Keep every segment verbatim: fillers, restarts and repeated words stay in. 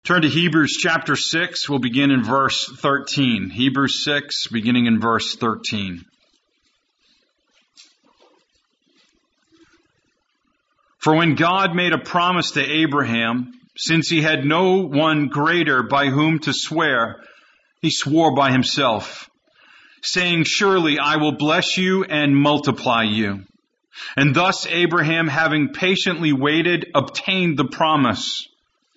Turn to Hebrews chapter six. We'll begin in verse thirteen. Hebrews six, beginning in verse thirteen. For when God made a promise to Abraham, since he had no one greater by whom to swear, he swore by himself, saying, "Surely I will bless you and multiply you." And thus Abraham, having patiently waited, obtained the promise.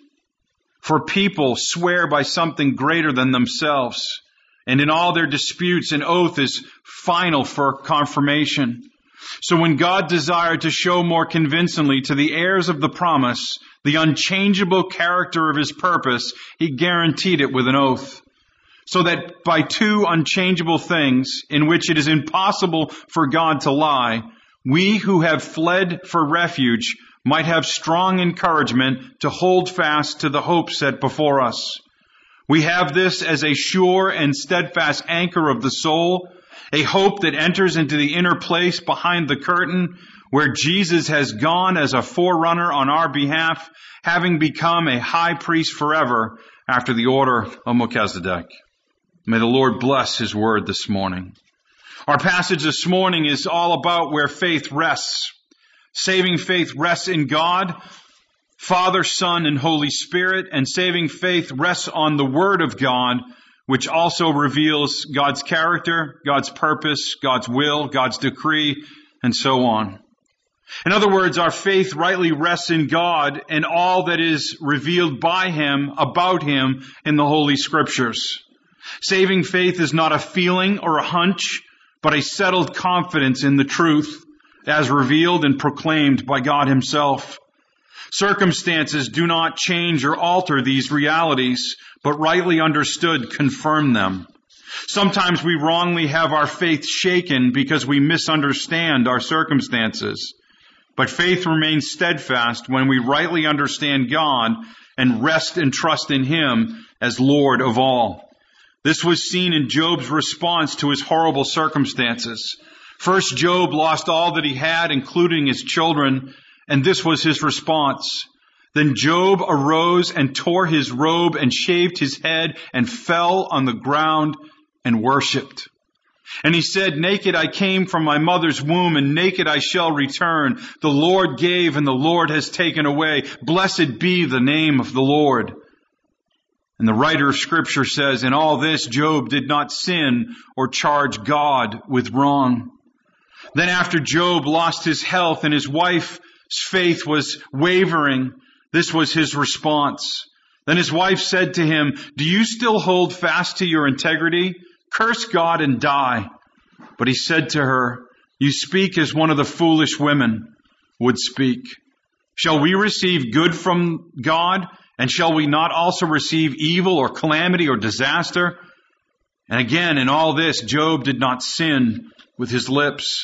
For people swear by something greater than themselves, and in all their disputes an oath is final for confirmation. So when God desired to show more convincingly to the heirs of the promise the unchangeable character of his purpose, he guaranteed it with an oath. So that by two unchangeable things, in which it is impossible for God to lie, we who have fled for refuge might have strong encouragement to hold fast to the hope set before us. We have this as a sure and steadfast anchor of the soul, a hope that enters into the inner place behind the curtain, where Jesus has gone as a forerunner on our behalf, having become a high priest forever after the order of Melchizedek. May the Lord bless his word this morning. Our passage this morning is all about where faith rests. Saving faith rests in God, Father, Son, and Holy Spirit, and saving faith rests on the Word of God, which also reveals God's character, God's purpose, God's will, God's decree, and so on. In other words, our faith rightly rests in God and all that is revealed by Him, about Him, in the Holy Scriptures. Saving faith is not a feeling or a hunch, but a settled confidence in the truth, as revealed and proclaimed by God himself. Circumstances do not change or alter these realities, but rightly understood confirm them. Sometimes we wrongly have our faith shaken because we misunderstand our circumstances. But faith remains steadfast when we rightly understand God and rest and trust in Him as Lord of all. This was seen in Job's response to his horrible circumstances. First, Job lost all that he had, including his children, and this was his response. Then Job arose and tore his robe and shaved his head and fell on the ground and worshipped. And he said, "Naked I came from my mother's womb, and naked I shall return. The Lord gave, and the Lord has taken away. Blessed be the name of the Lord." And the writer of Scripture says, in all this, Job did not sin or charge God with wrong. Then after Job lost his health and his wife's faith was wavering, this was his response. Then his wife said to him, "Do you still hold fast to your integrity? Curse God and die." But he said to her, "You speak as one of the foolish women would speak. Shall we receive good from God, and shall we not also receive evil or calamity or disaster?" And again, in all this, Job did not sin with his lips.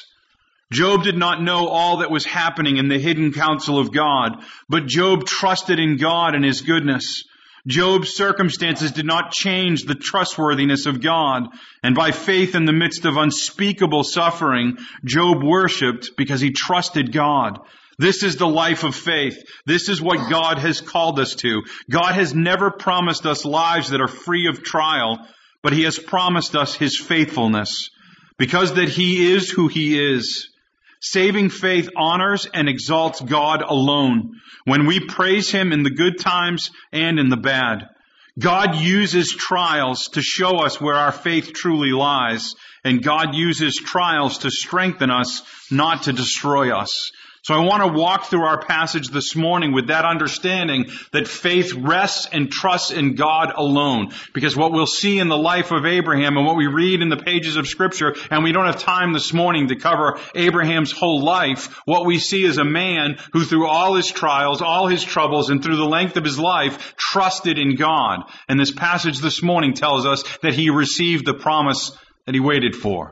Job did not know all that was happening in the hidden counsel of God, but Job trusted in God and His goodness. Job's circumstances did not change the trustworthiness of God, and by faith in the midst of unspeakable suffering, Job worshipped because he trusted God. This is the life of faith. This is what God has called us to. God has never promised us lives that are free of trial, but He has promised us His faithfulness, because that He is who He is. Saving faith honors and exalts God alone when we praise Him in the good times and in the bad. God uses trials to show us where our faith truly lies, and God uses trials to strengthen us, not to destroy us. So I want to walk through our passage this morning with that understanding that faith rests and trusts in God alone. Because what we'll see in the life of Abraham and what we read in the pages of Scripture, and we don't have time this morning to cover Abraham's whole life, what we see is a man who through all his trials, all his troubles, and through the length of his life, trusted in God. And this passage this morning tells us that he received the promise that he waited for.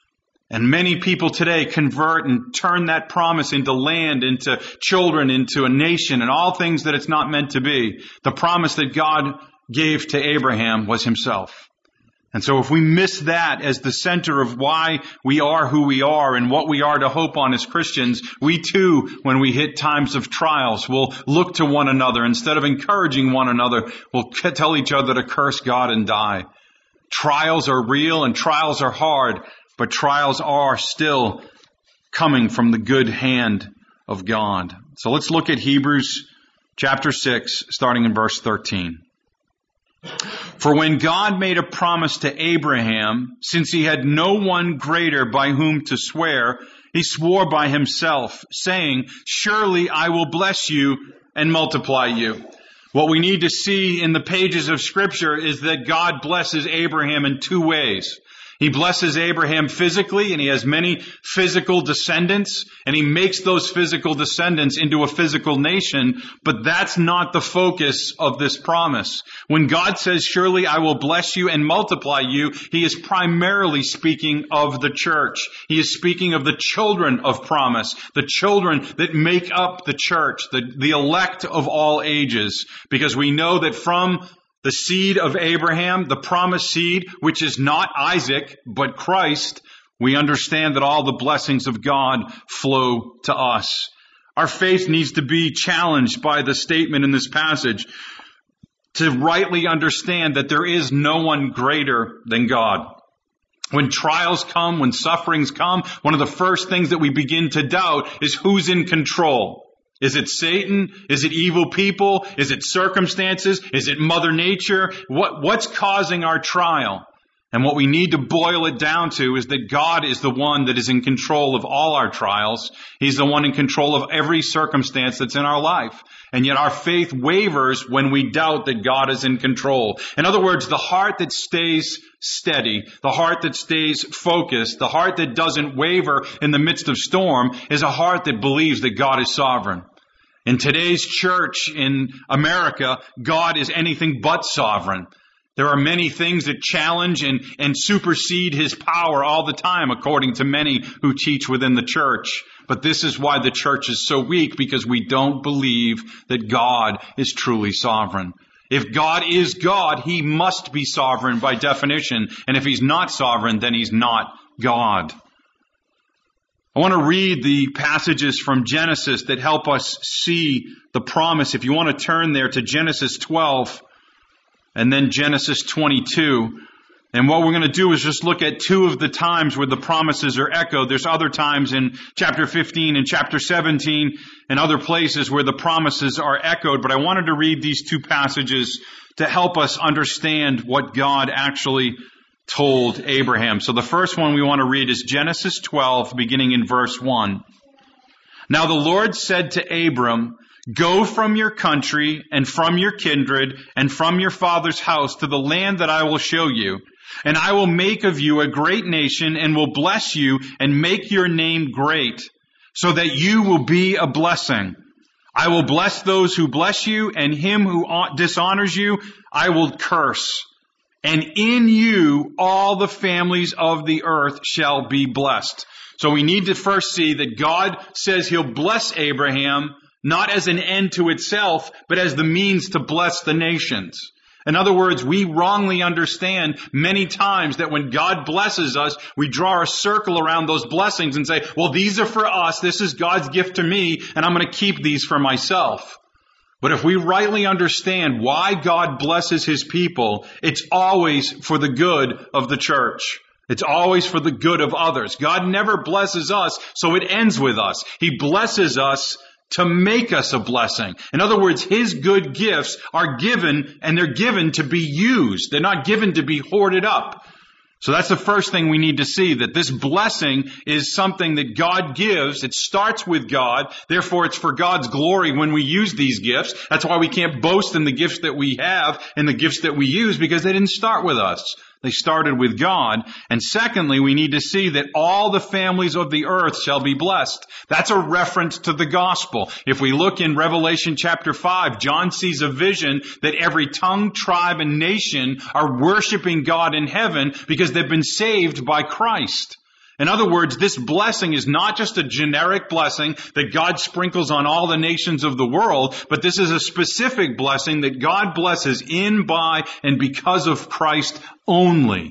And many people today convert and turn that promise into land, into children, into a nation, and all things that it's not meant to be. The promise that God gave to Abraham was Himself. And so if we miss that as the center of why we are who we are and what we are to hope on as Christians, we too, when we hit times of trials, will look to one another. Instead of encouraging one another, we'll tell each other to curse God and die. Trials are real and trials are hard, but trials are still coming from the good hand of God. So let's look at Hebrews chapter six, starting in verse thirteen. For when God made a promise to Abraham, since he had no one greater by whom to swear, he swore by himself, saying, surely I will bless you and multiply you. What we need to see in the pages of Scripture is that God blesses Abraham in two ways. He blesses Abraham physically, and he has many physical descendants, and he makes those physical descendants into a physical nation, but that's not the focus of this promise. When God says, surely I will bless you and multiply you, he is primarily speaking of the church. He is speaking of the children of promise, the children that make up the church, the, the elect of all ages, because we know that from the seed of Abraham, the promised seed, which is not Isaac, but Christ, we understand that all the blessings of God flow to us. Our faith needs to be challenged by the statement in this passage to rightly understand that there is no one greater than God. When trials come, when sufferings come, one of the first things that we begin to doubt is who's in control. Is it Satan? Is it evil people? Is it circumstances? Is it Mother Nature? What, what's causing our trial? And what we need to boil it down to is that God is the one that is in control of all our trials. He's the one in control of every circumstance that's in our life. And yet our faith wavers when we doubt that God is in control. In other words, the heart that stays steady, the heart that stays focused, the heart that doesn't waver in the midst of storm is a heart that believes that God is sovereign. In today's church in America, God is anything but sovereign. There are many things that challenge and, and supersede his power all the time, according to many who teach within the church. But this is why the church is so weak, because we don't believe that God is truly sovereign. If God is God, he must be sovereign by definition. And if he's not sovereign, then he's not God. I want to read the passages from Genesis that help us see the promise. If you want to turn there to Genesis twelve and then Genesis twenty-two. And what we're going to do is just look at two of the times where the promises are echoed. There's other times in chapter fifteen and chapter seventeen and other places where the promises are echoed. But I wanted to read these two passages to help us understand what God actually told Abraham. So the first one we want to read is Genesis twelve, beginning in verse one. Now the Lord said to Abram, go from your country and from your kindred and from your father's house to the land that I will show you. And I will make of you a great nation and will bless you and make your name great, so that you will be a blessing. I will bless those who bless you, and him who dishonors you I will curse. And in you all the families of the earth shall be blessed. So we need to first see that God says he'll bless Abraham, not as an end to itself, but as the means to bless the nations. In other words, we wrongly understand many times that when God blesses us, we draw a circle around those blessings and say, well, these are for us, this is God's gift to me, and I'm going to keep these for myself. But if we rightly understand why God blesses his people, it's always for the good of the church. It's always for the good of others. God never blesses us so it ends with us. He blesses us to make us a blessing. In other words, his good gifts are given, and they're given to be used. They're not given to be hoarded up. So that's the first thing we need to see, that this blessing is something that God gives. It starts with God. Therefore, it's for God's glory when we use these gifts. That's why we can't boast in the gifts that we have and the gifts that we use, because they didn't start with us. They started with God. And secondly, we need to see that all the families of the earth shall be blessed. That's a reference to the gospel. If we look in Revelation chapter five, John sees a vision that every tongue, tribe, and nation are worshiping God in heaven because they've been saved by Christ. In other words, this blessing is not just a generic blessing that God sprinkles on all the nations of the world, but this is a specific blessing that God blesses in, by, and because of Christ only.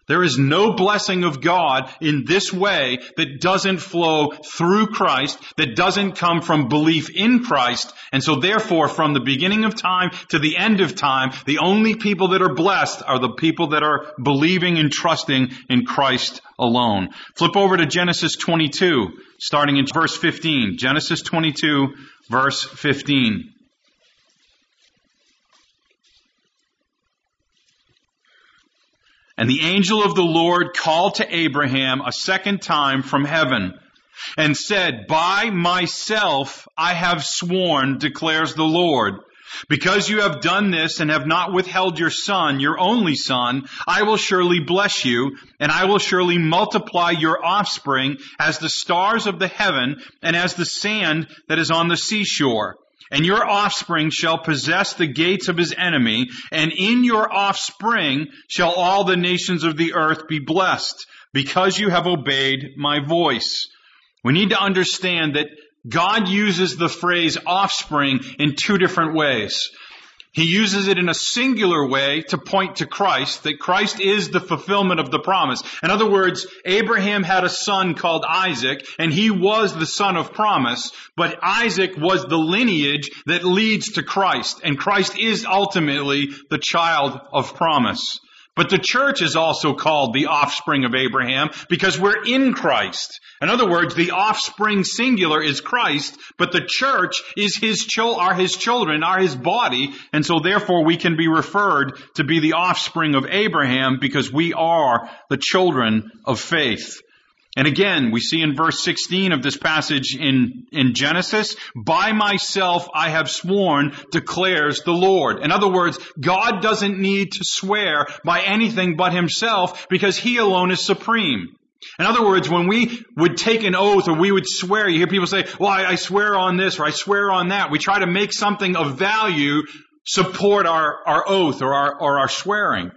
There is no blessing of God in this way that doesn't flow through Christ, that doesn't come from belief in Christ. And so therefore, from the beginning of time to the end of time, the only people that are blessed are the people that are believing and trusting in Christ alone. Flip over to Genesis twenty-two, starting in verse fifteen. Genesis twenty-two, verse fifteen. And the angel of the Lord called to Abraham a second time from heaven and said, "By myself I have sworn, declares the Lord, because you have done this and have not withheld your son, your only son, I will surely bless you, and I will surely multiply your offspring as the stars of the heaven and as the sand that is on the seashore. And your offspring shall possess the gates of his enemy, and in your offspring shall all the nations of the earth be blessed, because you have obeyed my voice." We need to understand that God uses the phrase offspring in two different ways. He uses it in a singular way to point to Christ, that Christ is the fulfillment of the promise. In other words, Abraham had a son called Isaac, and he was the son of promise, but Isaac was the lineage that leads to Christ, and Christ is ultimately the child of promise. But the church is also called the offspring of Abraham because we're in Christ. In other words, the offspring singular is Christ, but the church is his chil- are his children, are his body, and so therefore we can be referred to be the offspring of Abraham because we are the children of faith. And again, we see in verse sixteen of this passage in, in Genesis, "By myself I have sworn, declares the Lord." In other words, God doesn't need to swear by anything but himself because he alone is supreme. In other words, when we would take an oath or we would swear, you hear people say, "Well, I, I swear on this," or "I swear on that." We try to make something of value support our, our oath or our, or our swearing.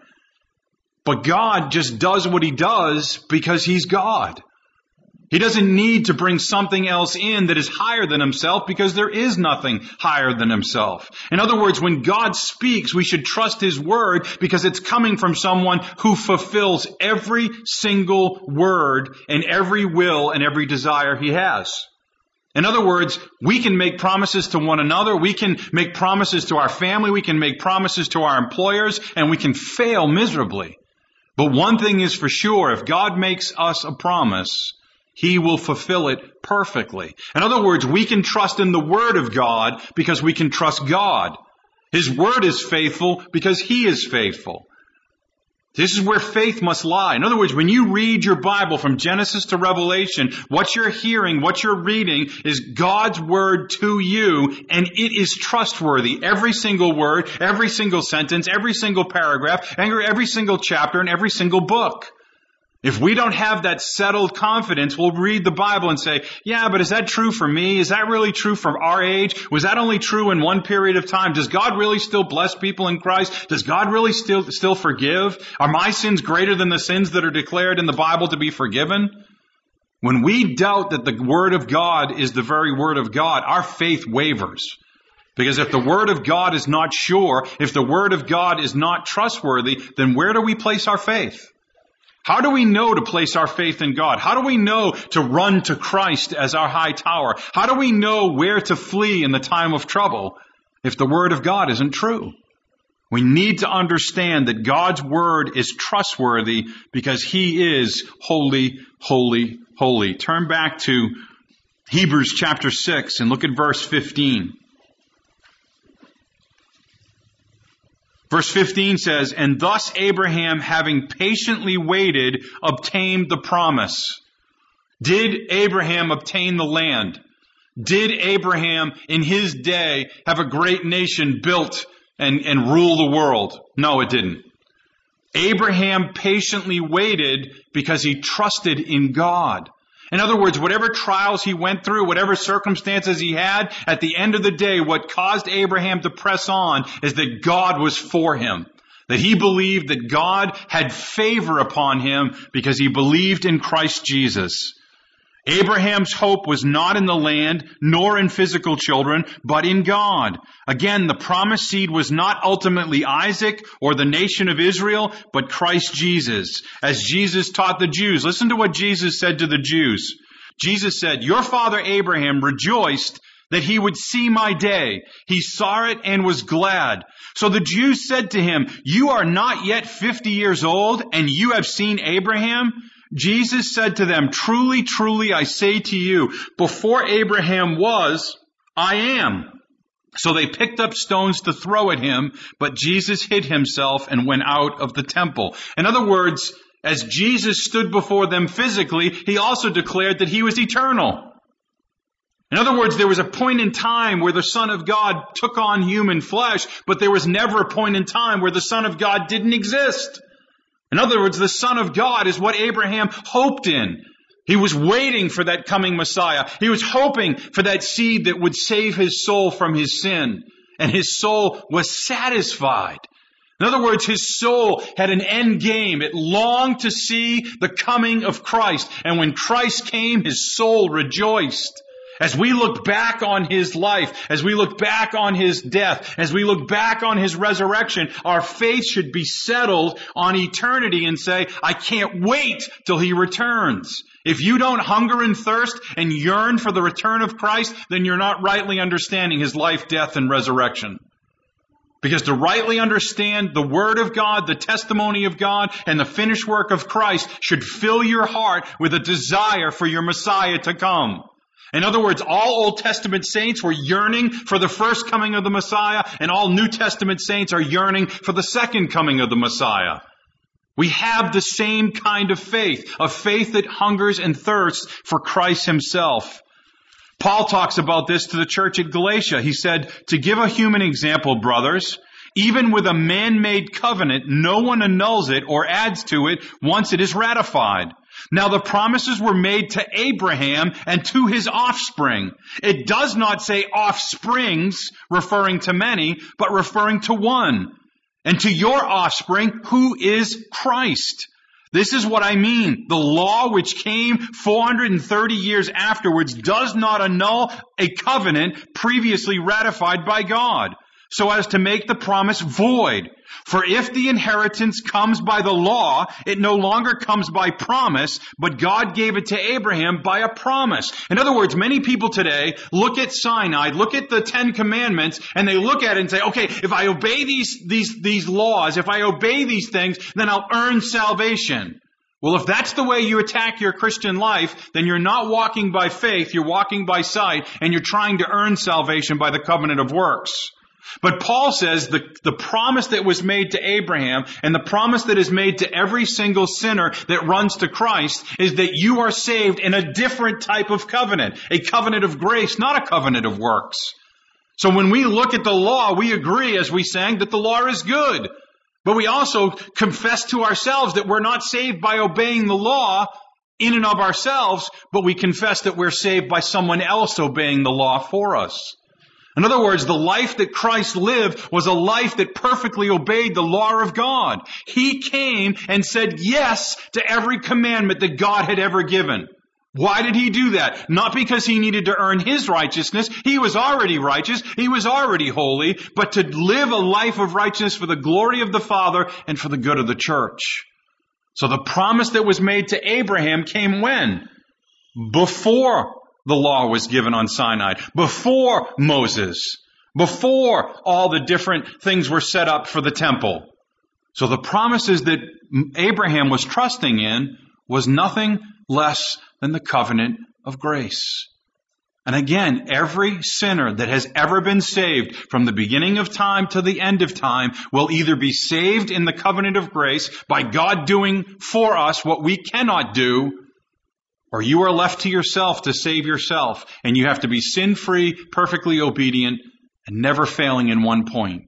But God just does what he does because he's God. He doesn't need to bring something else in that is higher than himself because there is nothing higher than himself. In other words, when God speaks, we should trust his word because it's coming from someone who fulfills every single word and every will and every desire he has. In other words, we can make promises to one another, we can make promises to our family, we can make promises to our employers, and we can fail miserably. But one thing is for sure, if God makes us a promise, he will fulfill it perfectly. In other words, we can trust in the Word of God because we can trust God. His Word is faithful because he is faithful. This is where faith must lie. In other words, when you read your Bible from Genesis to Revelation, what you're hearing, what you're reading is God's Word to you, and it is trustworthy. Every single word, every single sentence, every single paragraph, every single chapter, and every single book. If we don't have that settled confidence, we'll read the Bible and say, "Yeah, but is that true for me? Is that really true for our age? Was that only true in one period of time? Does God really still bless people in Christ? Does God really still, still forgive? Are my sins greater than the sins that are declared in the Bible to be forgiven?" When we doubt that the Word of God is the very Word of God, our faith wavers. Because if the Word of God is not sure, if the Word of God is not trustworthy, then where do we place our faith? How do we know to place our faith in God? How do we know to run to Christ as our high tower? How do we know where to flee in the time of trouble if the Word of God isn't true? We need to understand that God's Word is trustworthy because he is holy, holy, holy. Turn back to Hebrews chapter six and look at verse fifteen. Verse fifteen says, "And thus Abraham, having patiently waited, obtained the promise." Did Abraham obtain the land? Did Abraham in his day have a great nation built and, and rule the world? No, it didn't. Abraham patiently waited because he trusted in God. In other words, whatever trials he went through, whatever circumstances he had, at the end of the day, what caused Abraham to press on is that God was for him. That he believed that God had favor upon him because he believed in Christ Jesus. Abraham's hope was not in the land, nor in physical children, but in God. Again, the promised seed was not ultimately Isaac or the nation of Israel, but Christ Jesus. As Jesus taught the Jews, listen to what Jesus said to the Jews. Jesus said, "Your father Abraham rejoiced that he would see my day. He saw it and was glad." So the Jews said to him, "You are not yet fifty years old, and you have seen Abraham?" Jesus said to them, "Truly, truly, I say to you, before Abraham was, I am." So they picked up stones to throw at him, but Jesus hid himself and went out of the temple. In other words, as Jesus stood before them physically, he also declared that he was eternal. In other words, there was a point in time where the Son of God took on human flesh, but there was never a point in time where the Son of God didn't exist. In other words, the Son of God is what Abraham hoped in. He was waiting for that coming Messiah. He was hoping for that seed that would save his soul from his sin. And his soul was satisfied. In other words, his soul had an end game. It longed to see the coming of Christ. And when Christ came, his soul rejoiced. As we look back on his life, as we look back on his death, as we look back on his resurrection, our faith should be settled on eternity and say, I can't wait till he returns. If you don't hunger and thirst and yearn for the return of Christ, then you're not rightly understanding his life, death, and resurrection. Because to rightly understand the Word of God, the testimony of God, and the finished work of Christ should fill your heart with a desire for your Messiah to come. In other words, all Old Testament saints were yearning for the first coming of the Messiah, and all New Testament saints are yearning for the second coming of the Messiah. We have the same kind of faith, a faith that hungers and thirsts for Christ himself. Paul talks about this to the church at Galatia. He said, "To give a human example, brothers, even with a man-made covenant, no one annuls it or adds to it once it is ratified. Now the promises were made to Abraham and to his offspring." It does not say offsprings, referring to many, but referring to one. "And to your offspring, who is Christ." This is what I mean. The law which came four hundred thirty years afterwards does not annul a covenant previously ratified by God, so as to make the promise void. For if the inheritance comes by the law, it no longer comes by promise, but God gave it to Abraham by a promise. In other words, many people today look at Sinai, look at the Ten Commandments, and they look at it and say, okay, if I obey these, these, these laws, if I obey these things, then I'll earn salvation. Well, if that's the way you attack your Christian life, then you're not walking by faith, you're walking by sight, and you're trying to earn salvation by the covenant of works. But Paul says the, the promise that was made to Abraham and the promise that is made to every single sinner that runs to Christ is that you are saved in a different type of covenant, a covenant of grace, not a covenant of works. So when we look at the law, we agree, as we sang, that the law is good. But we also confess to ourselves that we're not saved by obeying the law in and of ourselves, but we confess that we're saved by someone else obeying the law for us. In other words, the life that Christ lived was a life that perfectly obeyed the law of God. He came and said yes to every commandment that God had ever given. Why did he do that? Not because he needed to earn his righteousness. He was already righteous. He was already holy. But to live a life of righteousness for the glory of the Father and for the good of the church. So the promise that was made to Abraham came when? Before the law was given on Sinai, before Moses, before all the different things were set up for the temple. So the promises that Abraham was trusting in was nothing less than the covenant of grace. And again, every sinner that has ever been saved from the beginning of time to the end of time will either be saved in the covenant of grace by God doing for us what we cannot do, or you are left to yourself to save yourself, and you have to be sin-free, perfectly obedient, and never failing in one point.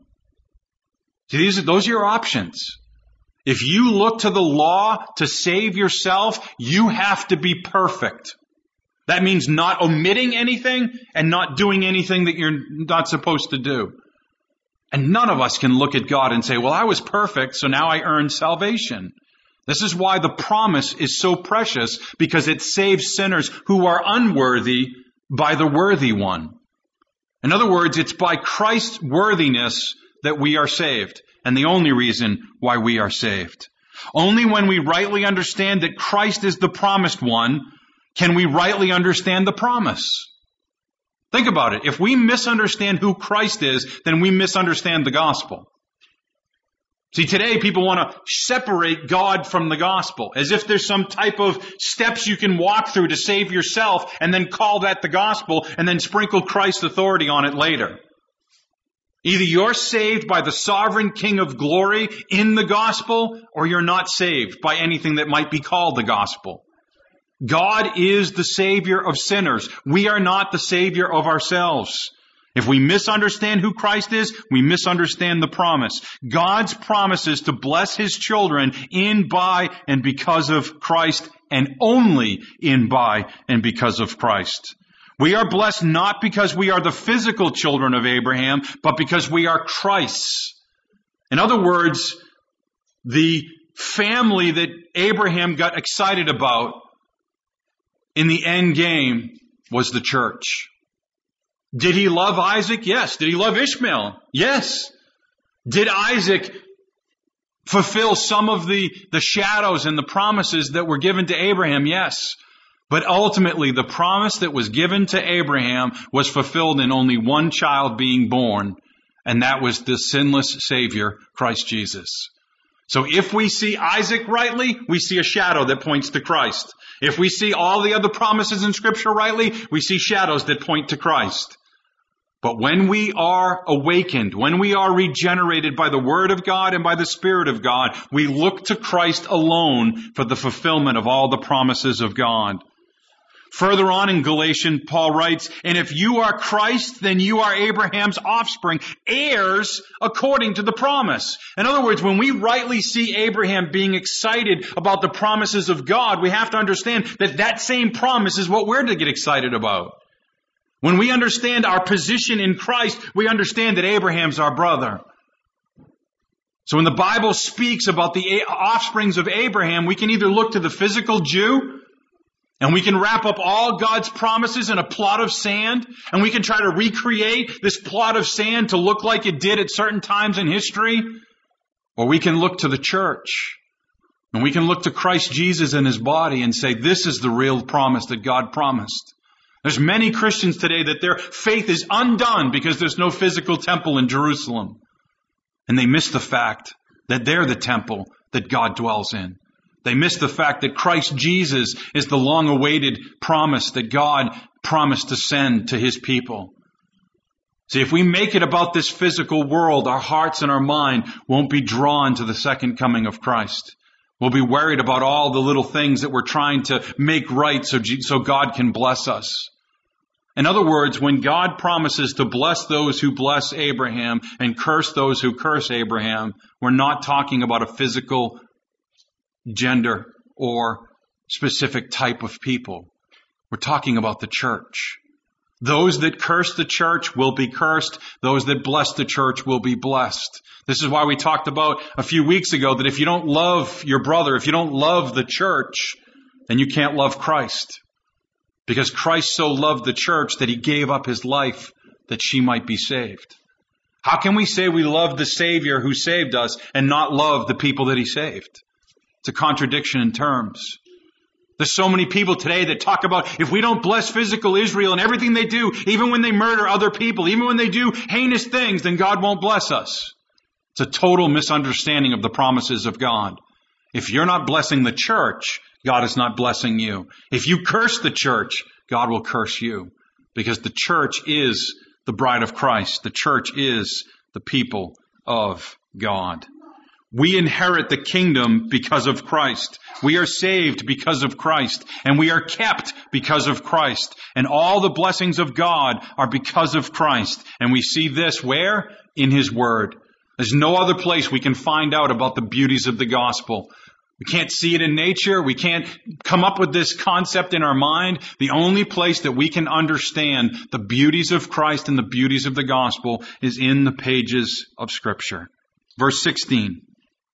See, these are, those are your options. If you look to the law to save yourself, you have to be perfect. That means not omitting anything and not doing anything that you're not supposed to do. And none of us can look at God and say, well, I was perfect, so now I earned salvation. This is why the promise is so precious, because it saves sinners who are unworthy by the worthy one. In other words, it's by Christ's worthiness that we are saved, and the only reason why we are saved. Only when we rightly understand that Christ is the promised one can we rightly understand the promise. Think about it. If we misunderstand who Christ is, then we misunderstand the gospel. See, today people want to separate God from the gospel, as if there's some type of steps you can walk through to save yourself, and then call that the gospel, and then sprinkle Christ's authority on it later. Either you're saved by the sovereign King of glory in the gospel, or you're not saved by anything that might be called the gospel. God is the Savior of sinners. We are not the Savior of ourselves. If we misunderstand who Christ is, we misunderstand the promise. God's promise is to bless His children in, by, and because of Christ, and only in, by, and because of Christ. We are blessed not because we are the physical children of Abraham, but because we are Christ's. In other words, the family that Abraham got excited about in the end game was the church. Did he love Isaac? Yes. Did he love Ishmael? Yes. Did Isaac fulfill some of the, the shadows and the promises that were given to Abraham? Yes. But ultimately, the promise that was given to Abraham was fulfilled in only one child being born, and that was the sinless Savior, Christ Jesus. So if we see Isaac rightly, we see a shadow that points to Christ. If we see all the other promises in Scripture rightly, we see shadows that point to Christ. But when we are awakened, when we are regenerated by the Word of God and by the Spirit of God, we look to Christ alone for the fulfillment of all the promises of God. Further on in Galatians, Paul writes, "And if you are Christ, then you are Abraham's offspring, heirs according to the promise." In other words, when we rightly see Abraham being excited about the promises of God, we have to understand that that same promise is what we're to get excited about. When we understand our position in Christ, we understand that Abraham's our brother. So when the Bible speaks about the offsprings of Abraham, we can either look to the physical Jew, and we can wrap up all God's promises in a plot of sand, and we can try to recreate this plot of sand to look like it did at certain times in history. Or we can look to the church, and we can look to Christ Jesus and His body and say, this is the real promise that God promised. There's many Christians today that their faith is undone because there's no physical temple in Jerusalem. And they miss the fact that they're the temple that God dwells in. They miss the fact that Christ Jesus is the long-awaited promise that God promised to send to His people. See, if we make it about this physical world, our hearts and our mind won't be drawn to the second coming of Christ. We'll be worried about all the little things that we're trying to make right so, so God can bless us. In other words, when God promises to bless those who bless Abraham and curse those who curse Abraham, we're not talking about a physical gender or specific type of people. We're talking about the church. Those that curse the church will be cursed. Those that bless the church will be blessed. This is why we talked about a few weeks ago that if you don't love your brother, if you don't love the church, then you can't love Christ. Because Christ so loved the church that He gave up His life that she might be saved. How can we say we love the Savior who saved us and not love the people that He saved? It's a contradiction in terms. There's so many people today that talk about if we don't bless physical Israel and everything they do, even when they murder other people, even when they do heinous things, then God won't bless us. It's a total misunderstanding of the promises of God. If you're not blessing the church, God is not blessing you. If you curse the church, God will curse you. Because the church is the bride of Christ. The church is the people of God. We inherit the kingdom because of Christ. We are saved because of Christ. And we are kept because of Christ. And all the blessings of God are because of Christ. And we see this where? In His Word. There's no other place we can find out about the beauties of the gospel. We can't see it in nature. We can't come up with this concept in our mind. The only place that we can understand the beauties of Christ and the beauties of the gospel is in the pages of Scripture. Verse sixteen.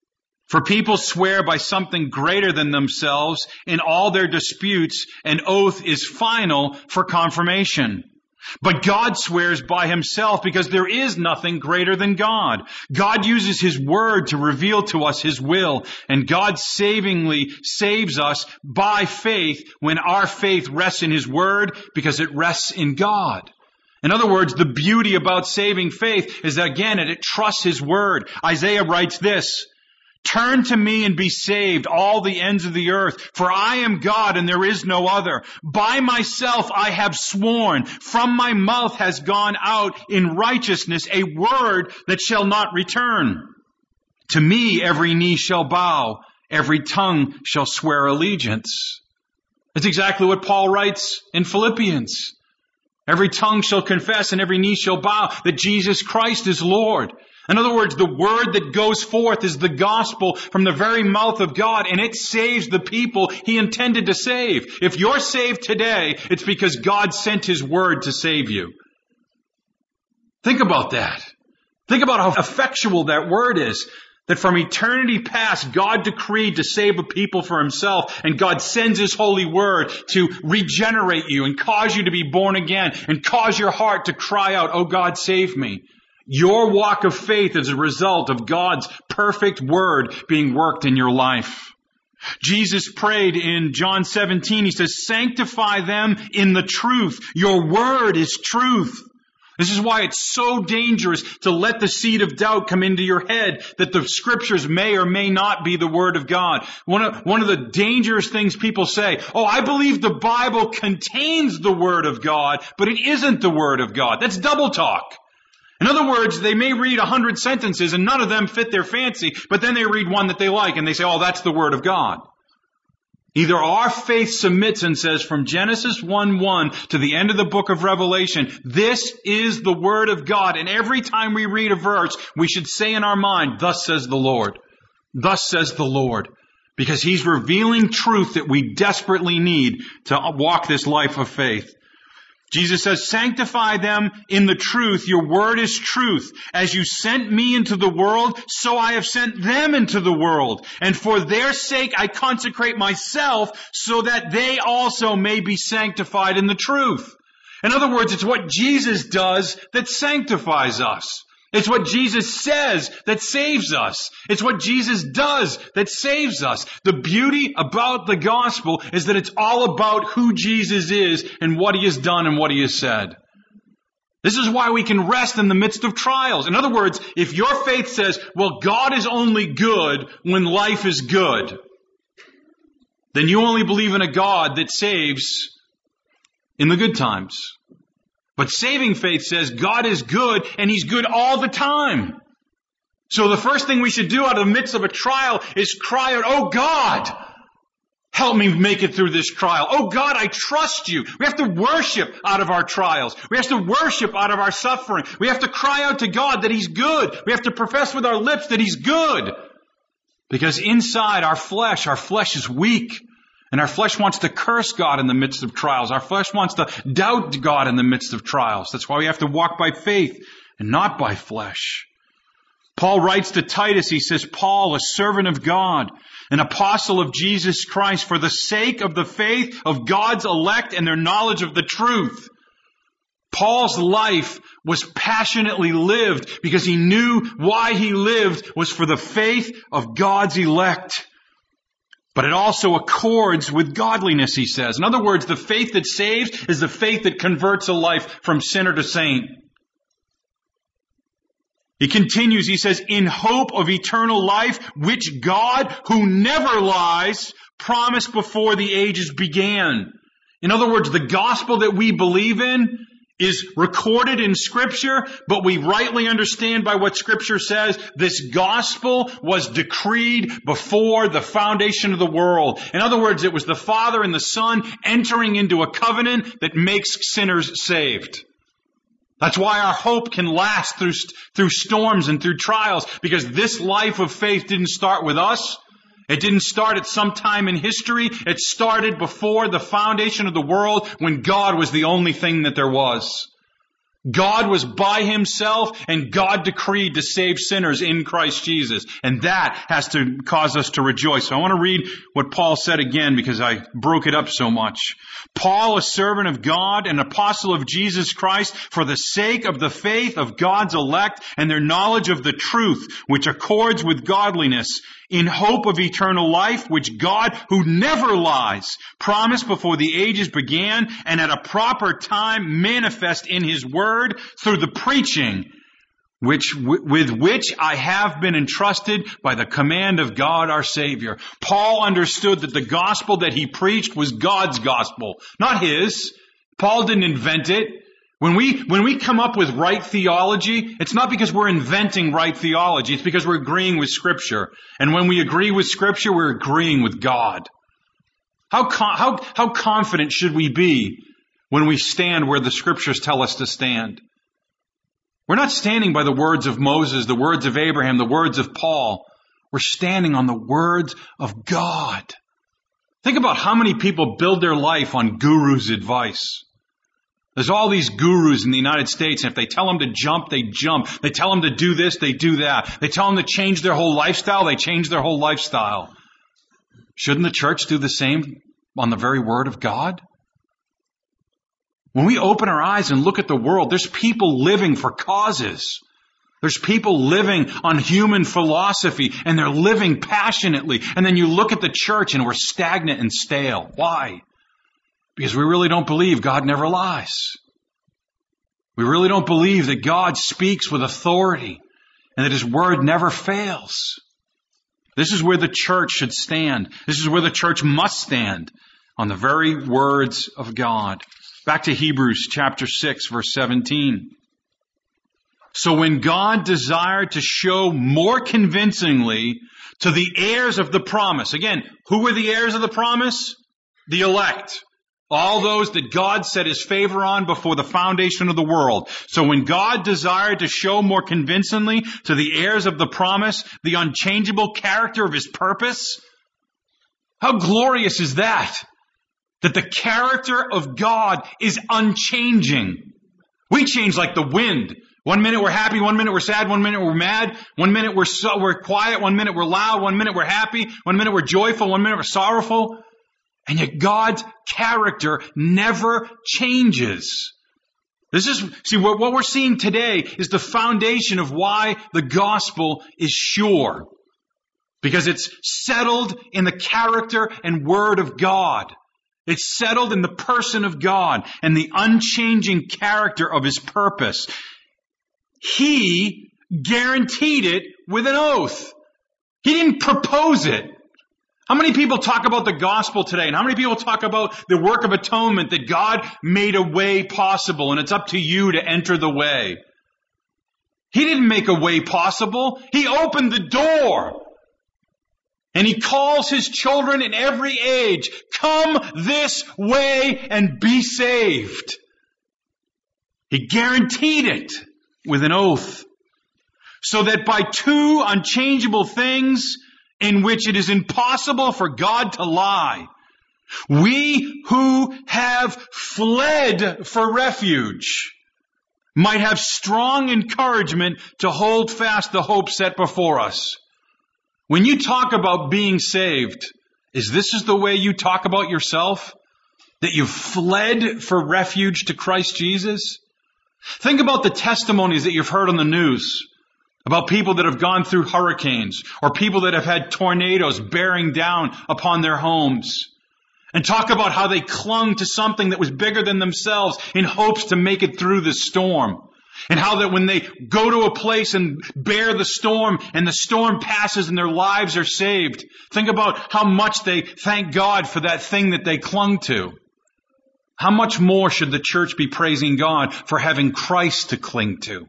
For people swear by something greater than themselves in all their disputes. An oath is final for confirmation. But God swears by himself because there is nothing greater than God. God uses his word to reveal to us his will, and God savingly saves us by faith when our faith rests in his word because it rests in God. In other words, the beauty about saving faith is that, again, it trusts his word. Isaiah writes this, "Turn to me and be saved, all the ends of the earth, for I am God and there is no other. By myself I have sworn, from my mouth has gone out in righteousness a word that shall not return. To me every knee shall bow, every tongue shall swear allegiance." That's exactly what Paul writes in Philippians. Every tongue shall confess and every knee shall bow that Jesus Christ is Lord. In other words, the word that goes forth is the gospel from the very mouth of God, and it saves the people he intended to save. If you're saved today, it's because God sent his word to save you. Think about that. Think about how effectual that word is. That from eternity past, God decreed to save a people for himself, and God sends his holy word to regenerate you and cause you to be born again and cause your heart to cry out, "Oh God, save me." Your walk of faith is a result of God's perfect word being worked in your life. Jesus prayed in John seventeen, he says, "Sanctify them in the truth. Your word is truth." This is why it's so dangerous to let the seed of doubt come into your head that the scriptures may or may not be the word of God. One of, one of the dangerous things people say, "Oh, I believe the Bible contains the word of God, but it isn't the word of God." That's double talk. In other words, they may read a hundred sentences and none of them fit their fancy, but then they read one that they like and they say, "Oh, that's the word of God." Either our faith submits and says from Genesis one one to the end of the book of Revelation, this is the word of God. And every time we read a verse, we should say in our mind, "Thus says the Lord. Thus says the Lord." Because he's revealing truth that we desperately need to walk this life of faith. Jesus says, "Sanctify them in the truth. Your word is truth. As you sent me into the world, so I have sent them into the world. And for their sake I consecrate myself, so that they also may be sanctified in the truth." In other words, it's what Jesus does that sanctifies us. It's what Jesus says that saves us. It's what Jesus does that saves us. The beauty about the gospel is that it's all about who Jesus is and what he has done and what he has said. This is why we can rest in the midst of trials. In other words, if your faith says, "Well, God is only good when life is good," then you only believe in a God that saves in the good times. But saving faith says God is good and he's good all the time. So the first thing we should do out of the midst of a trial is cry out, "Oh God, help me make it through this trial. Oh God, I trust you." We have to worship out of our trials. We have to worship out of our suffering. We have to cry out to God that he's good. We have to profess with our lips that he's good. Because inside our flesh, our flesh is weak. And our flesh wants to curse God in the midst of trials. Our flesh wants to doubt God in the midst of trials. That's why we have to walk by faith and not by flesh. Paul writes to Titus, he says, "Paul, a servant of God, an apostle of Jesus Christ, for the sake of the faith of God's elect and their knowledge of the truth." Paul's life was passionately lived because he knew why he lived was for the faith of God's elect. But it also accords with godliness, he says. In other words, the faith that saves is the faith that converts a life from sinner to saint. He continues, he says, "In hope of eternal life, which God, who never lies, promised before the ages began." In other words, the gospel that we believe in is recorded in Scripture, but we rightly understand by what Scripture says, this gospel was decreed before the foundation of the world. In other words, it was the Father and the Son entering into a covenant that makes sinners saved. That's why our hope can last through, through storms and through trials, because this life of faith didn't start with us. It didn't start at some time in history. It started before the foundation of the world when God was the only thing that there was. God was by himself, and God decreed to save sinners in Christ Jesus. And that has to cause us to rejoice. So I want to read what Paul said again because I broke it up so much. Paul, a servant of God, an apostle of Jesus Christ, for the sake of the faith of God's elect and their knowledge of the truth, which accords with godliness, in hope of eternal life, which God, who never lies, promised before the ages began, and at a proper time manifest in his word through the preaching, which with which I have been entrusted by the command of God our Savior. Paul understood that the gospel that he preached was God's gospel, not his. Paul didn't invent it. When we, when we come up with right theology, it's not because we're inventing right theology. It's because we're agreeing with Scripture. And when we agree with Scripture, we're agreeing with God. How, how, how confident should we be when we stand where the Scriptures tell us to stand? We're not standing by the words of Moses, the words of Abraham, the words of Paul. We're standing on the words of God. Think about how many people build their life on gurus' advice. There's all these gurus in the United States, and if they tell them to jump, they jump. They tell them to do this, they do that. They tell them to change their whole lifestyle, they change their whole lifestyle. Shouldn't the church do the same on the very word of God? When we open our eyes and look at the world, there's people living for causes. There's people living on human philosophy, and they're living passionately. And then you look at the church, and we're stagnant and stale. Why? Because we really don't believe God never lies. We really don't believe that God speaks with authority and that His word never fails. This is where the church should stand. This is where the church must stand, on the very words of God. Back to Hebrews chapter six, verse seventeen. So when God desired to show more convincingly to the heirs of the promise. Again, who were the heirs of the promise? The elect. All those that God set His favor on before the foundation of the world. So when God desired to show more convincingly to the heirs of the promise the unchangeable character of His purpose, how glorious is that? That the character of God is unchanging. We change like the wind. One minute we're happy, one minute we're sad, one minute we're mad, one minute we're so, we're quiet, one minute we're loud, one minute we're happy, one minute we're joyful, one minute we're sorrowful. And yet God's character never changes. This is, see, what, what we're seeing today is the foundation of why the gospel is sure. Because it's settled in the character and word of God. It's settled in the person of God and the unchanging character of His purpose. He guaranteed it with an oath. He didn't propose it. How many people talk about the gospel today? And how many people talk about the work of atonement, that God made a way possible and it's up to you to enter the way? He didn't make a way possible. He opened the door. And He calls His children in every age, come this way and be saved. He guaranteed it with an oath. So that by two unchangeable things in which it is impossible for God to lie, we who have fled for refuge might have strong encouragement to hold fast the hope set before us. When you talk about being saved, is this is the way you talk about yourself? That you've fled for refuge to Christ Jesus? Think about the testimonies that you've heard on the news about people that have gone through hurricanes or people that have had tornadoes bearing down upon their homes. And talk about how they clung to something that was bigger than themselves in hopes to make it through the storm. And how that when they go to a place and bear the storm and the storm passes and their lives are saved, think about how much they thank God for that thing that they clung to. How much more should the church be praising God for having Christ to cling to?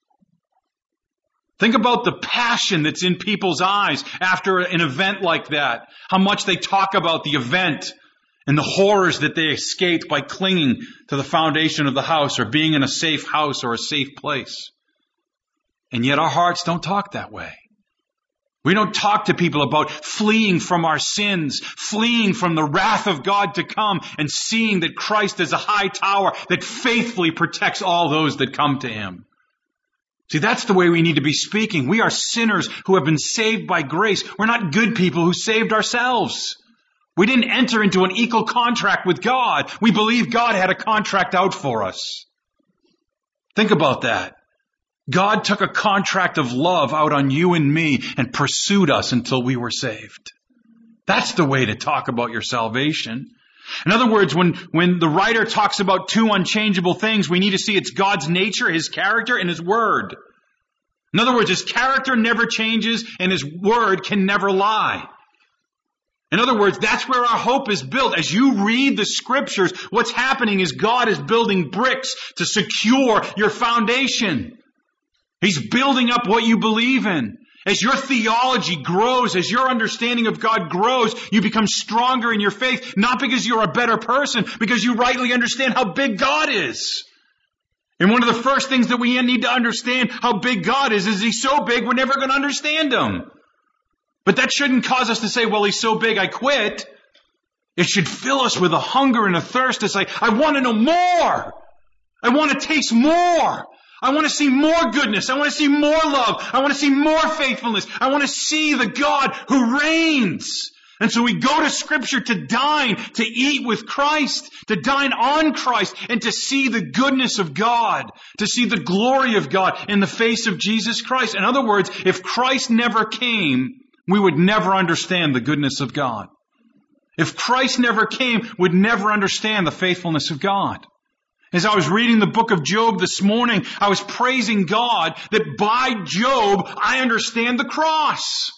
Think about the passion that's in people's eyes after an event like that. How much they talk about the event and the horrors that they escaped by clinging to the foundation of the house or being in a safe house or a safe place. And yet our hearts don't talk that way. We don't talk to people about fleeing from our sins, fleeing from the wrath of God to come, and seeing that Christ is a high tower that faithfully protects all those that come to Him. See, that's the way we need to be speaking. We are sinners who have been saved by grace. We're not good people who saved ourselves. We didn't enter into an equal contract with God. We believe God had a contract out for us. Think about that. God took a contract of love out on you and me and pursued us until we were saved. That's the way to talk about your salvation. In other words, when, when the writer talks about two unchangeable things, we need to see it's God's nature, His character, and His word. In other words, His character never changes and His word can never lie. In other words, that's where our hope is built. As you read the scriptures, what's happening is God is building bricks to secure your foundation. He's building up what you believe in. As your theology grows, as your understanding of God grows, you become stronger in your faith, not because you're a better person, because you rightly understand how big God is. And one of the first things that we need to understand how big God is, is He's so big we're never going to understand Him. But that shouldn't cause us to say, well, He's so big, I quit. It should fill us with a hunger and a thirst to say, I want to know more. I want to taste more. I want to see more goodness. I want to see more love. I want to see more faithfulness. I want to see the God who reigns. And so we go to Scripture to dine, to eat with Christ, to dine on Christ, and to see the goodness of God, to see the glory of God in the face of Jesus Christ. In other words, if Christ never came, we would never understand the goodness of God. If Christ never came, we'd never understand the faithfulness of God. As I was reading the book of Job this morning, I was praising God that by Job, I understand the cross.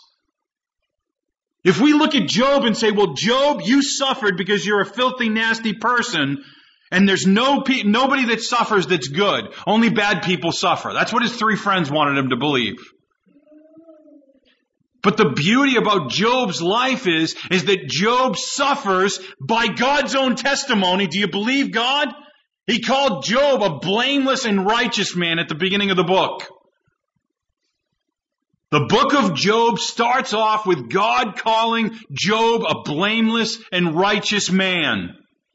If we look at Job and say, well, Job, you suffered because you're a filthy, nasty person, and there's no pe- nobody that suffers that's good. Only bad people suffer. That's what his three friends wanted him to believe. But the beauty about Job's life is, is that Job suffers by God's own testimony. Do you believe God? He called Job a blameless and righteous man at the beginning of the book. The book of Job starts off with God calling Job a blameless and righteous man.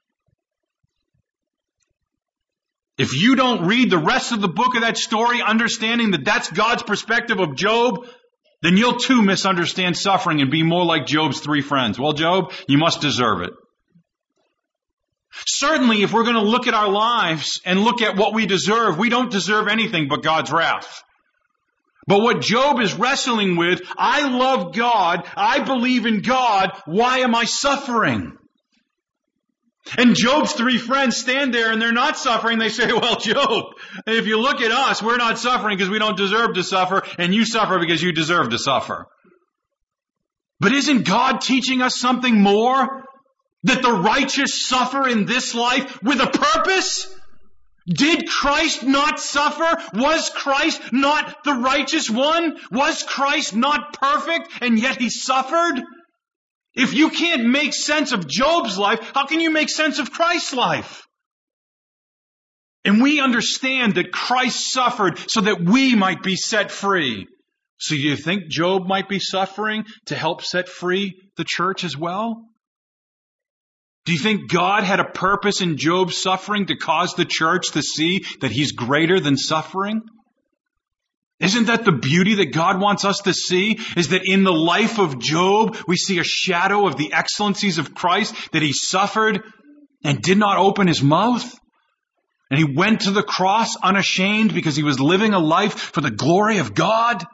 If you don't read the rest of the book of that story, understanding that that's God's perspective of Job, then you'll too misunderstand suffering and be more like Job's three friends. Well, Job, you must deserve it. Certainly, if we're going to look at our lives and look at what we deserve, we don't deserve anything but God's wrath. But what Job is wrestling with, I love God, I believe in God, why am I suffering? And Job's three friends stand there and they're not suffering. They say, well, Job, if you look at us, we're not suffering because we don't deserve to suffer, and you suffer because you deserve to suffer. But isn't God teaching us something more? That the righteous suffer in this life with a purpose? Did Christ not suffer? Was Christ not the righteous one? Was Christ not perfect and yet He suffered? If you can't make sense of Job's life, how can you make sense of Christ's life? And we understand that Christ suffered so that we might be set free. So do you think Job might be suffering to help set free the church as well? Do you think God had a purpose in Job's suffering to cause the church to see that He's greater than suffering? Isn't that the beauty that God wants us to see? Is that in the life of Job, we see a shadow of the excellencies of Christ, that He suffered and did not open His mouth. And He went to the cross unashamed because He was living a life for the glory of God.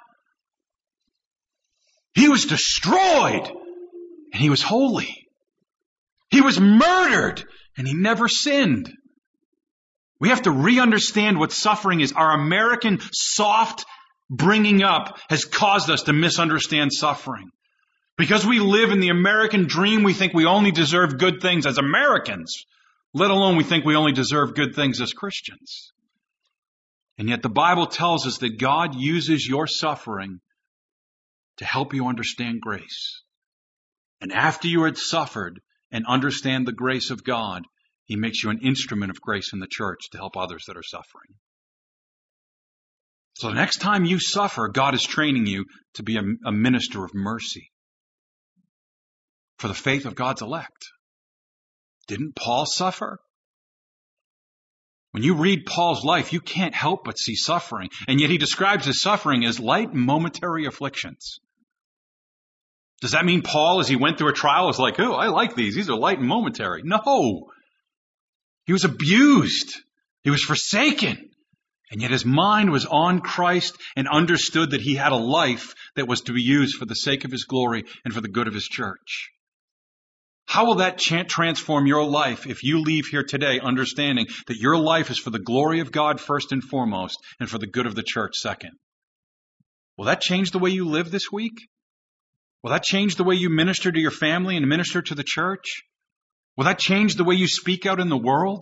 He was destroyed and He was holy. He was murdered, and He never sinned. We have to re-understand what suffering is. Our American soft bringing up has caused us to misunderstand suffering. Because we live in the American dream, we think we only deserve good things as Americans, let alone we think we only deserve good things as Christians. And yet the Bible tells us that God uses your suffering to help you understand grace. And after you had suffered, and understand the grace of God, He makes you an instrument of grace in the church to help others that are suffering. So the next time you suffer, God is training you to be a, a minister of mercy for the faith of God's elect. Didn't Paul suffer? When you read Paul's life, you can't help but see suffering. And yet he describes his suffering as light and momentary afflictions. Does that mean Paul, as he went through a trial, was like, oh, I like these. These are light and momentary. No. He was abused. He was forsaken. And yet his mind was on Christ and understood that he had a life that was to be used for the sake of his glory and for the good of his church. How will that transform your life if you leave here today understanding that your life is for the glory of God first and foremost and for the good of the church second? Will that change the way you live this week? Will that change the way you minister to your family and minister to the church? Will that change the way you speak out in the world?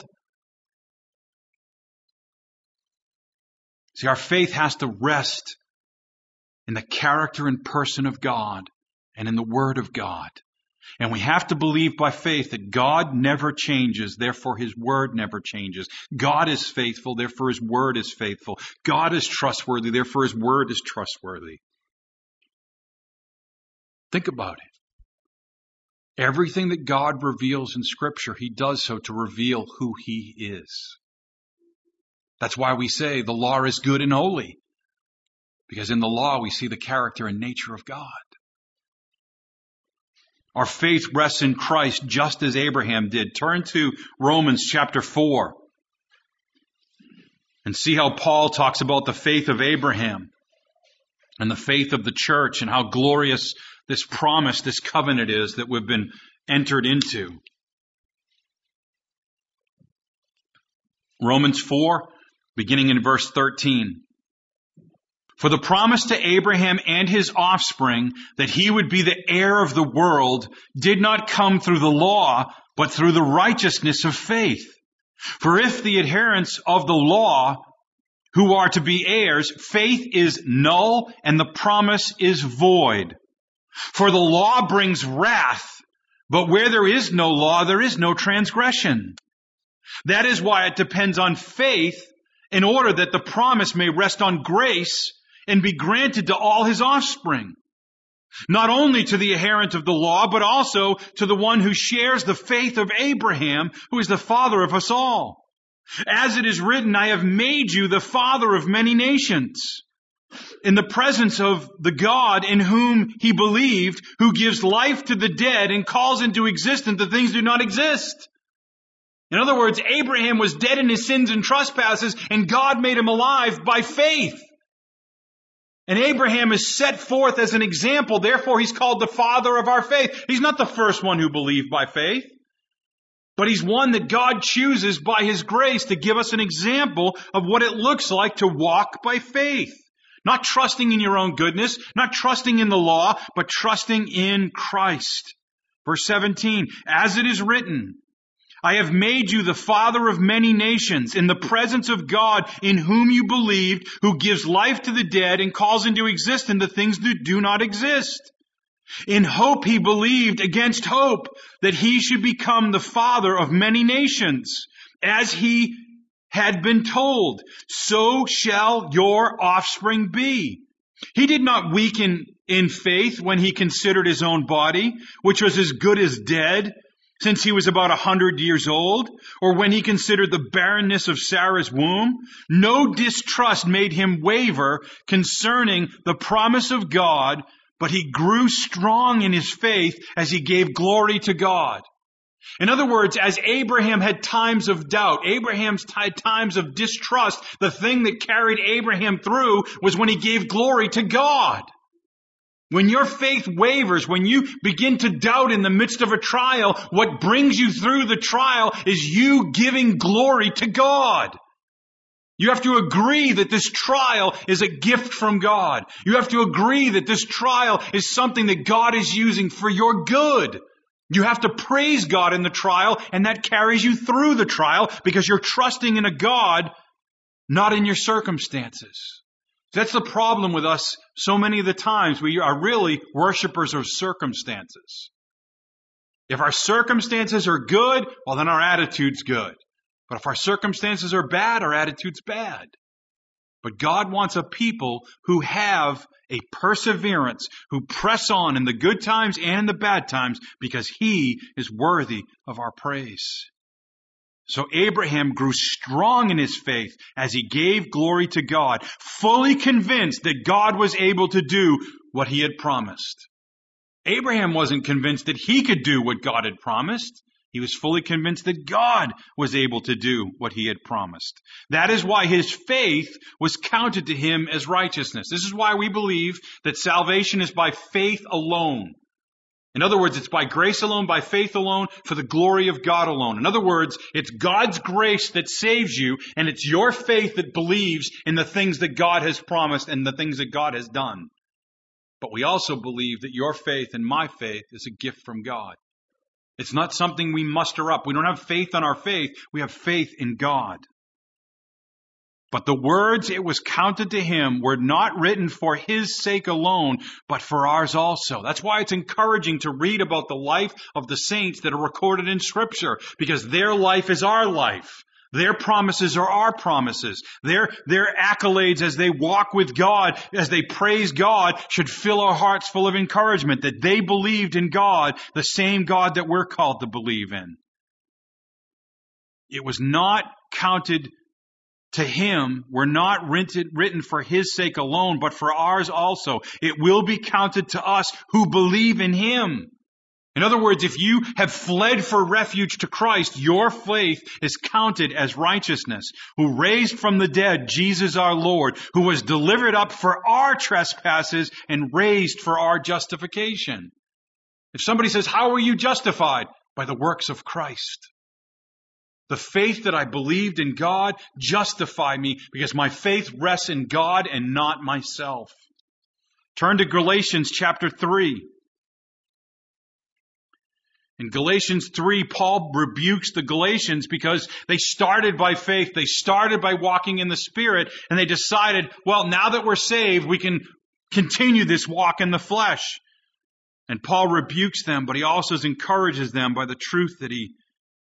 See, our faith has to rest in the character and person of God and in the Word of God. And we have to believe by faith that God never changes, therefore His Word never changes. God is faithful, therefore His Word is faithful. God is trustworthy, therefore His Word is trustworthy. Think about it. Everything that God reveals in Scripture, He does so to reveal who He is. That's why we say the law is good and holy. Because in the law we see the character and nature of God. Our faith rests in Christ just as Abraham did. Turn to Romans chapter four and see how Paul talks about the faith of Abraham and the faith of the church and how glorious this promise, this covenant is that we've been entered into. Romans four, beginning in verse thirteen. For the promise to Abraham and his offspring that he would be the heir of the world did not come through the law, but through the righteousness of faith. For if the adherents of the law who are to be heirs, faith is null and the promise is void. For the law brings wrath, but where there is no law, there is no transgression. That is why it depends on faith in order that the promise may rest on grace and be granted to all his offspring. Not only to the adherent of the law, but also to the one who shares the faith of Abraham, who is the father of us all. As it is written, I have made you the father of many nations, in the presence of the God in whom he believed, who gives life to the dead and calls into existence the things that do not exist. In other words, Abraham was dead in his sins and trespasses, and God made him alive by faith. And Abraham is set forth as an example. Therefore, he's called the father of our faith. He's not the first one who believed by faith, but he's one that God chooses by his grace to give us an example of what it looks like to walk by faith. Not trusting in your own goodness, not trusting in the law, but trusting in Christ. Verse seventeen, as it is written, I have made you the father of many nations in the presence of God in whom you believed, who gives life to the dead and calls into existence the things that do not exist. In hope he believed against hope that he should become the father of many nations. As he had been told, so shall your offspring be. He did not weaken in faith when he considered his own body, which was as good as dead, since he was about a hundred years old, or when he considered the barrenness of Sarah's womb. No distrust made him waver concerning the promise of God, but he grew strong in his faith as he gave glory to God. In other words, as Abraham had times of doubt, Abraham's had times of distrust, the thing that carried Abraham through was when he gave glory to God. When your faith wavers, when you begin to doubt in the midst of a trial, what brings you through the trial is you giving glory to God. You have to agree that this trial is a gift from God. You have to agree that this trial is something that God is using for your good. You have to praise God in the trial, and that carries you through the trial because you're trusting in a God, not in your circumstances. That's the problem with us so many of the times. We are really worshipers of circumstances. If our circumstances are good, well, then our attitude's good. But if our circumstances are bad, our attitude's bad. But God wants a people who have a perseverance, who press on in the good times and in the bad times, because He is worthy of our praise. So Abraham grew strong in his faith as he gave glory to God, fully convinced that God was able to do what He had promised. Abraham wasn't convinced that he could do what God had promised. He was fully convinced that God was able to do what He had promised. That is why his faith was counted to him as righteousness. This is why we believe that salvation is by faith alone. In other words, it's by grace alone, by faith alone, for the glory of God alone. In other words, it's God's grace that saves you, and it's your faith that believes in the things that God has promised and the things that God has done. But we also believe that your faith and my faith is a gift from God. It's not something we muster up. We don't have faith on our faith. We have faith in God. But the words "it was counted to him" were not written for his sake alone, but for ours also. That's why it's encouraging to read about the life of the saints that are recorded in Scripture, because their life is our life. Their promises are our promises. Their, their accolades as they walk with God, as they praise God, should fill our hearts full of encouragement that they believed in God, the same God that we're called to believe in. It was not counted to him, were not written, written for his sake alone, but for ours also. It will be counted to us who believe in him. In other words, if you have fled for refuge to Christ, your faith is counted as righteousness. Who raised from the dead Jesus our Lord, who was delivered up for our trespasses and raised for our justification. If somebody says, "How are you justified?" By the works of Christ. The faith that I believed in God justified me because my faith rests in God and not myself. Turn to Galatians chapter three. In Galatians three, Paul rebukes the Galatians because they started by faith. They started by walking in the Spirit, and they decided, well, now that we're saved, we can continue this walk in the flesh. And Paul rebukes them, but he also encourages them by the truth that he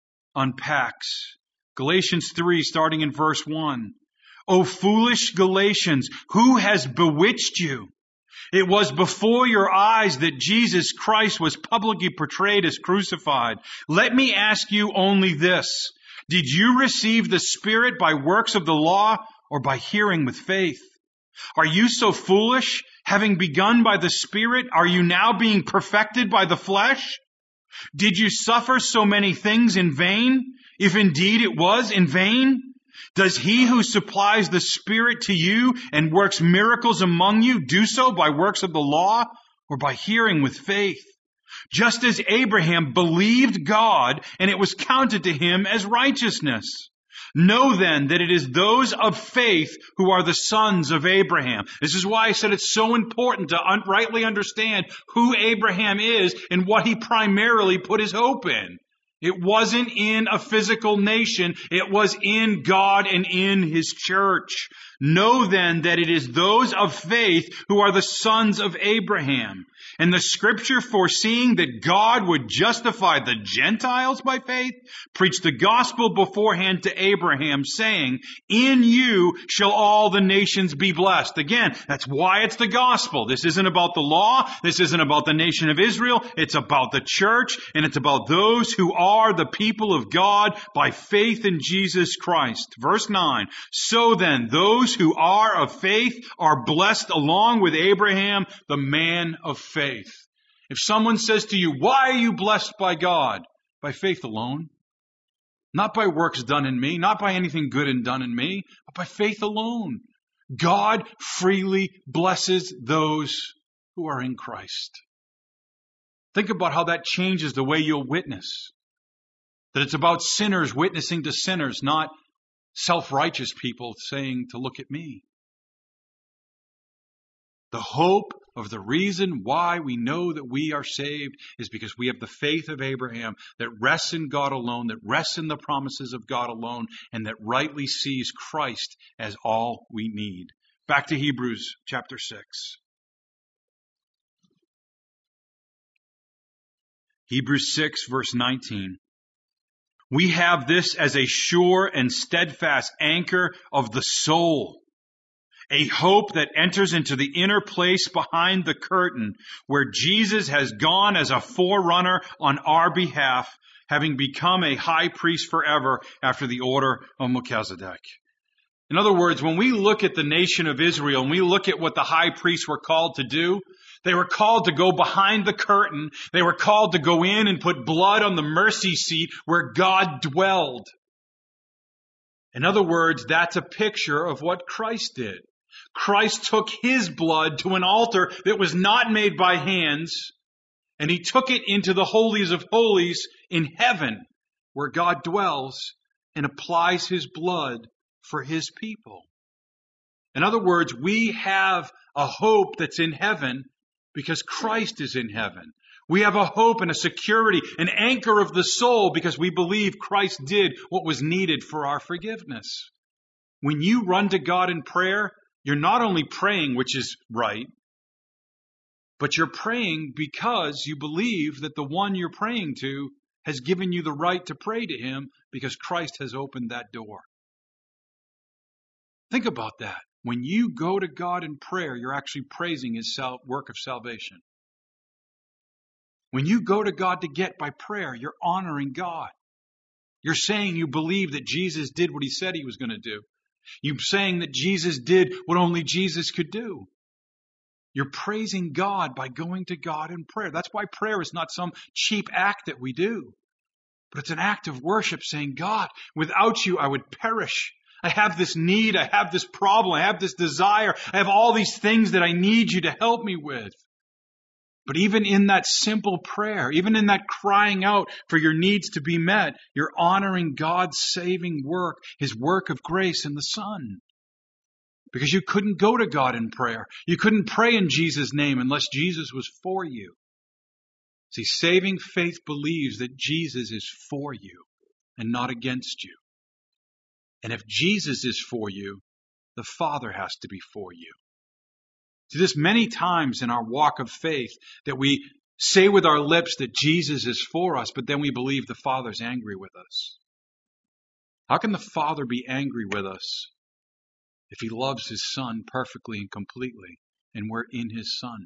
unpacks. Galatians three, starting in verse one. "O foolish Galatians, who has bewitched you? It was before your eyes that Jesus Christ was publicly portrayed as crucified. Let me ask you only this. Did you receive the Spirit by works of the law or by hearing with faith? Are you so foolish? Having begun by the Spirit, are you now being perfected by the flesh? Did you suffer so many things in vain, if indeed it was in vain? Does he who supplies the Spirit to you and works miracles among you do so by works of the law or by hearing with faith? Just as Abraham believed God and it was counted to him as righteousness. Know then that it is those of faith who are the sons of Abraham." This is why I said it's so important to un- rightly understand who Abraham is and what he primarily put his hope in. It wasn't in a physical nation. It was in God and in His church. Know then that it is those of faith who are the sons of Abraham. And the Scripture, foreseeing that God would justify the Gentiles by faith, preached the gospel beforehand to Abraham, saying, "In you shall all the nations be blessed." Again, that's why it's the gospel. This isn't about the law. This isn't about the nation of Israel. It's about the church, and it's about those who are the people of God by faith in Jesus Christ. Verse nine, "So then, those who are of faith are blessed along with Abraham, the man of faith." If someone says to you, "Why are you blessed by God?" By faith alone. Not by works done in me, not by anything good and done in me, but by faith alone. God freely blesses those who are in Christ. Think about how that changes the way you'll witness. That it's about sinners witnessing to sinners, not self-righteous people saying to look at me. The hope of the reason why we know that we are saved is because we have the faith of Abraham that rests in God alone, that rests in the promises of God alone, and that rightly sees Christ as all we need. Back to Hebrews chapter six. Hebrews six, verse nineteen. "We have this as a sure and steadfast anchor of the soul, A hope that enters into the inner place behind the curtain where Jesus has gone as a forerunner on our behalf, having become a high priest forever after the order of Melchizedek. In other words, when we look at the nation of Israel and we look at what the high priests were called to do, they were called to go behind the curtain. They were called to go in and put blood on the mercy seat where God dwelled. In other words, that's a picture of what Christ did. Christ took his blood to an altar that was not made by hands, and he took it into the holies of holies in heaven, where God dwells, and applies his blood for his people. In other words, we have a hope that's in heaven because Christ is in heaven. We have a hope and a security, an anchor of the soul, because we believe Christ did what was needed for our forgiveness. When you run to God in prayer, you're not only praying, which is right, but you're praying because you believe that the one you're praying to has given you the right to pray to him because Christ has opened that door. Think about that. When you go to God in prayer, you're actually praising his sal- work of salvation. When you go to God to get by prayer, you're honoring God. You're saying you believe that Jesus did what he said he was going to do. You're saying that Jesus did what only Jesus could do. You're praising God by going to God in prayer. That's why prayer is not some cheap act that we do, but it's an act of worship saying, God, without you, I would perish. I have this need. I have this problem. I have this desire. I have all these things that I need you to help me with. But even in that simple prayer, even in that crying out for your needs to be met, you're honoring God's saving work, his work of grace in the Son. Because you couldn't go to God in prayer. You couldn't pray in Jesus' name unless Jesus was for you. See, saving faith believes that Jesus is for you and not against you. And if Jesus is for you, the Father has to be for you. See, there's many times in our walk of faith that we say with our lips that Jesus is for us, but then we believe the Father's angry with us. How can the Father be angry with us if he loves his Son perfectly and completely, and we're in his Son?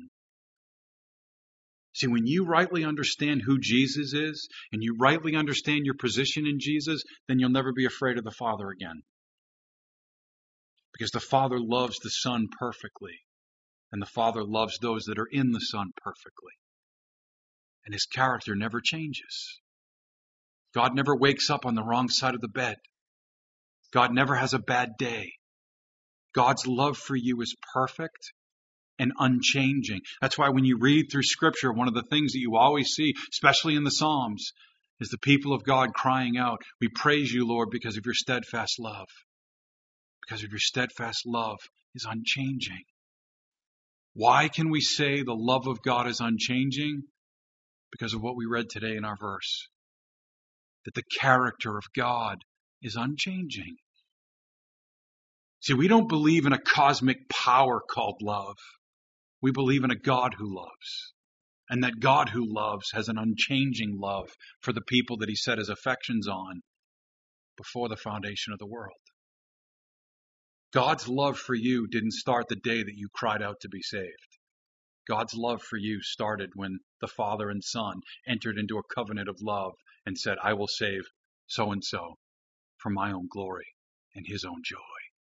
See, when you rightly understand who Jesus is, and you rightly understand your position in Jesus, then you'll never be afraid of the Father again. Because the Father loves the Son perfectly. And the Father loves those that are in the Son perfectly. And his character never changes. God never wakes up on the wrong side of the bed. God never has a bad day. God's love for you is perfect and unchanging. That's why when you read through Scripture, one of the things that you always see, especially in the Psalms, is the people of God crying out, we praise you, Lord, because of your steadfast love. Because of your steadfast love is unchanging. Why can we say the love of God is unchanging? Because of what we read today in our verse. That the character of God is unchanging. See, we don't believe in a cosmic power called love. We believe in a God who loves. And that God who loves has an unchanging love for the people that he set his affections on before the foundation of the world. God's love for you didn't start the day that you cried out to be saved. God's love for you started when the Father and Son entered into a covenant of love and said, I will save so-and-so for my own glory and his own joy.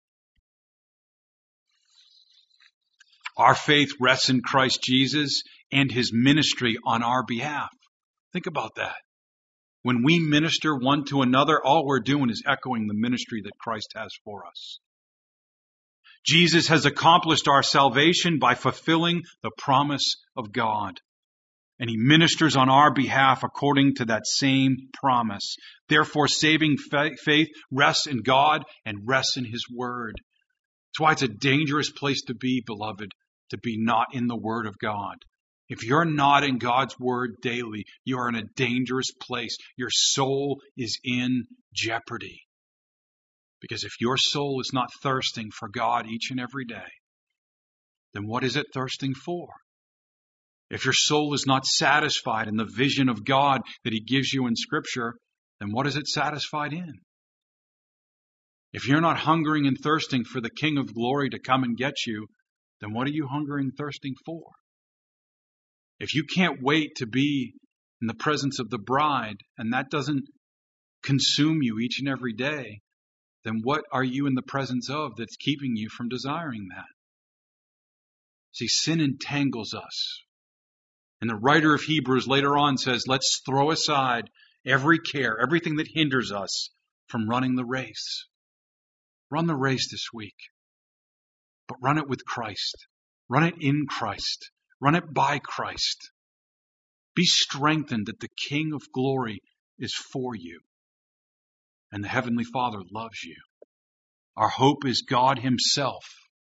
Our faith rests in Christ Jesus and his ministry on our behalf. Think about that. When we minister one to another, all we're doing is echoing the ministry that Christ has for us. Jesus has accomplished our salvation by fulfilling the promise of God. And he ministers on our behalf according to that same promise. Therefore, saving faith rests in God and rests in his word. That's why it's a dangerous place to be, beloved, to be not in the word of God. If you're not in God's word daily, you are in a dangerous place. Your soul is in jeopardy. Because if your soul is not thirsting for God each and every day, then what is it thirsting for? If your soul is not satisfied in the vision of God that he gives you in Scripture, then what is it satisfied in? If you're not hungering and thirsting for the King of Glory to come and get you, then what are you hungering and thirsting for? If you can't wait to be in the presence of the bride, and that doesn't consume you each and every day, then what are you in the presence of that's keeping you from desiring that? See, sin entangles us. And the writer of Hebrews later on says, let's throw aside every care, everything that hinders us from running the race. Run the race this week, but run it with Christ. Run it in Christ. Run it by Christ. Be strengthened that the King of Glory is for you. And the Heavenly Father loves you. Our hope is God Himself.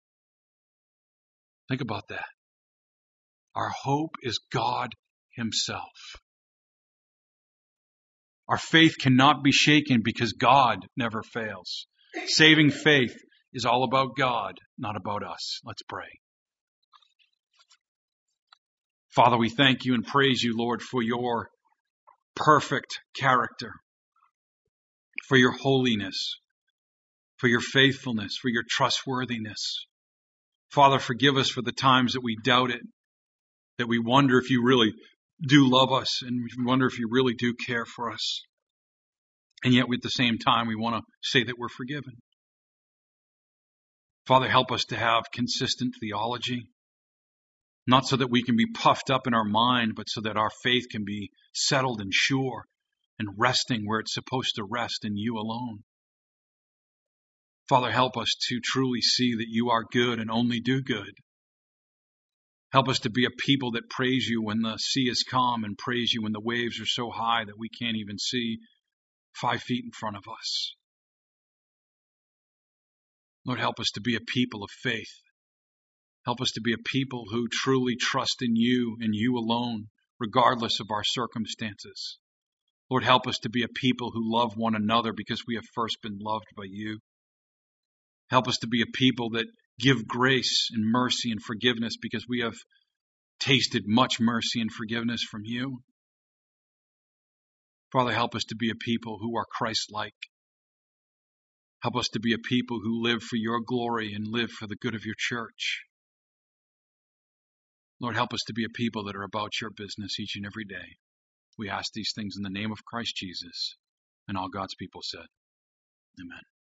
Think about that. Our hope is God Himself. Our faith cannot be shaken because God never fails. Saving faith is all about God, not about us. Let's pray. Father, we thank you and praise you, Lord, for your perfect character, for your holiness, for your faithfulness, for your trustworthiness. Father, forgive us for the times that we doubt it, that we wonder if you really do love us, and we wonder if you really do care for us. And yet at the same time, we want to say that we're forgiven. Father, help us to have consistent theology, not so that we can be puffed up in our mind, but so that our faith can be settled and sure and resting where it's supposed to rest in you alone. Father, help us to truly see that you are good and only do good. Help us to be a people that praise you when the sea is calm and praise you when the waves are so high that we can't even see five feet in front of us. Lord, help us to be a people of faith. Help us to be a people who truly trust in you and you alone, regardless of our circumstances. Lord, help us to be a people who love one another because we have first been loved by you. Help us to be a people that give grace and mercy and forgiveness because we have tasted much mercy and forgiveness from you. Father, help us to be a people who are Christ-like. Help us to be a people who live for your glory and live for the good of your church. Lord, help us to be a people that are about your business each and every day. We ask these things in the name of Christ Jesus. And all God's people said, amen.